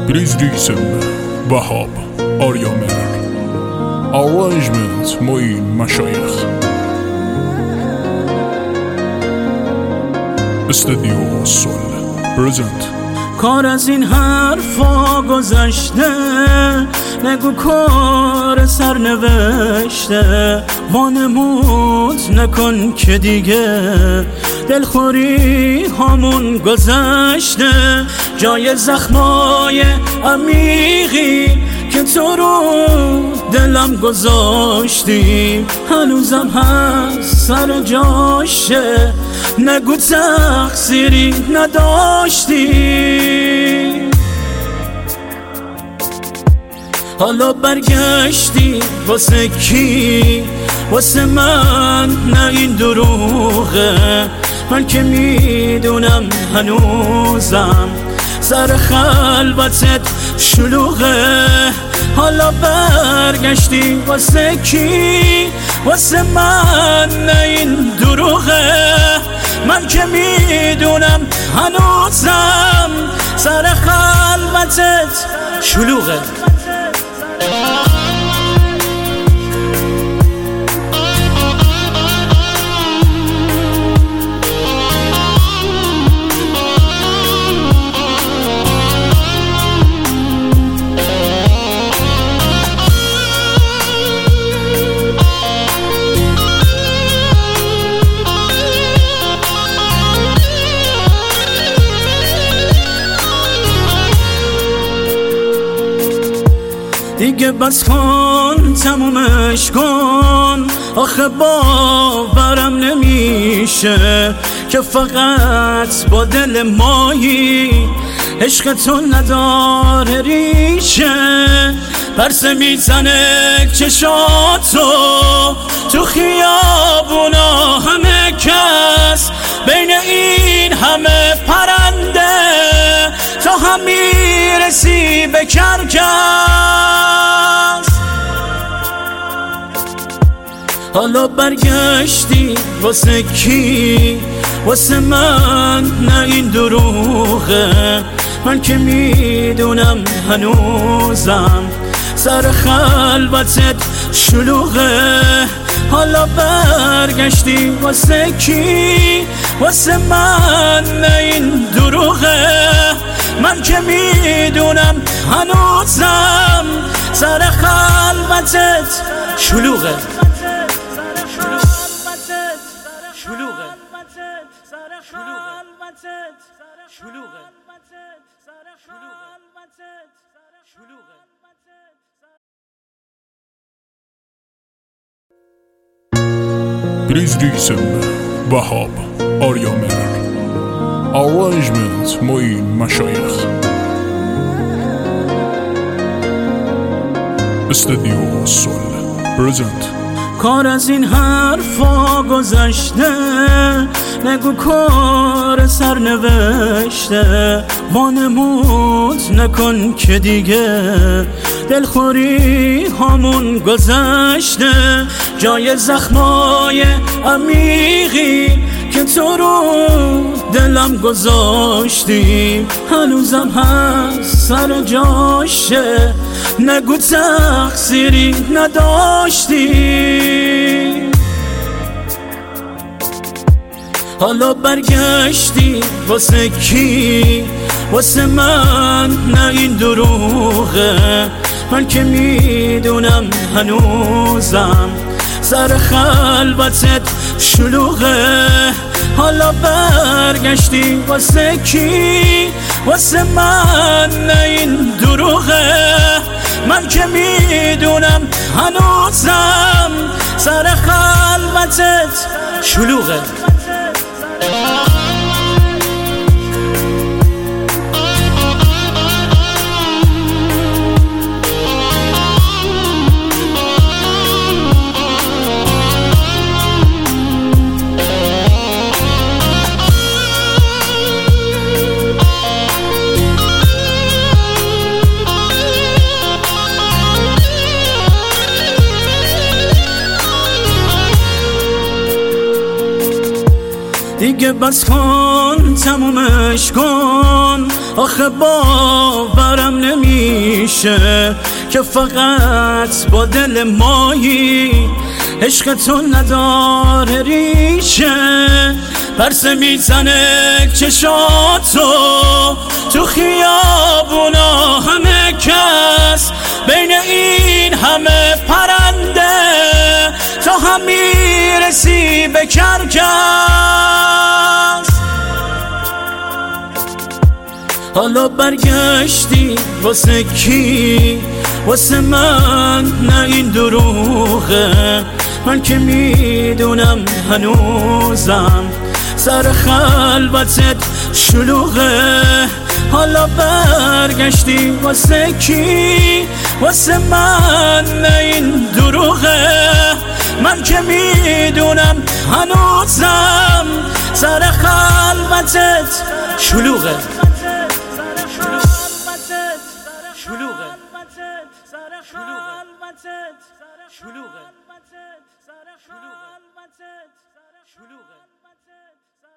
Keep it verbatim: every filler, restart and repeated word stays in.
Grizzly Wahab Aryamer. Arrangement Moin Mashayikh. Studio Soul Present. کار از این حرفا گذشته، نگو کار سرنوشته، وانمود نکن که دیگه دلخوری همون گذشته. جای زخمای عمیقی که تو رو دلم گذاشتی هنوزم هست سر جاشه، نگو تقصیری نداشتی. حالا برگشتی واسه کی؟ واسه من؟ نه این دروغه، من که میدونم هنوزم سر خلوتت شلوغه. حالا برگشتی واسه کی؟ واسه من؟ نه این دروغه، من که میدونم هنوزم سر خلوتت شلوغه. دیگه بس کن، تمومش کن، آخه باورم نمیشه که فقط با دل مایی عشق تو نداره ریشه. پرسه میزنه چشاتو تو خیابونا، همه کس بین این همه پرنده تا هم میرسی به کرکس. حالا برگشتی واسه کی؟ واسه من؟ نه این دروغه، من که میدونم هنوزم سر خلوتت شلوغه. حالا برگشتی واسه کی؟ واسه من؟ نه این دروغه، من که میدونم هنوزم سر خلوتت شلوغه. Grizzly Wahab Aryamer. Arrangement Moin Mashayikh. Studio Soul Present. کار از این حرفا گذشته، نگو کار سرنوشته، وانمود نکن که دیگه دلخوری همون گذشته. جای زخمای عمیقی که تو رو دلم گذاشتی هنوزم هست سر جاشه، نگو تقصیری نداشتی. حالا برگشتی واسه کی؟ واسه من؟ نه این دروغه، من که میدونم هنوزم سر خلوتت شلوغه. حالا برگشتی واسه کی؟ واسه من؟ نه این دروغه، من که میدونم هنوزم سر خلوتت شلوغه. دیگه بس کن تمومش کن، آخه باورم نمیشه که فقط با دل مایی عشق تو نداره ریشه. پرسه میزنه چشاتو تو خیابونا، همه کس بین این همه پرنده تو هم میرسی به کرکس. حالا برگشتی واسه کی؟ واسه من؟ نه این دروغه، من که میدونم هنوزم سر خلوتت شلوغه. حالا برگشتی واسه کی؟ واسه من؟ نه این دروغه، من که میدونم هنوزم سر خلوتت شلوغه. شلوغه شلوغه شلوغه شلوغه.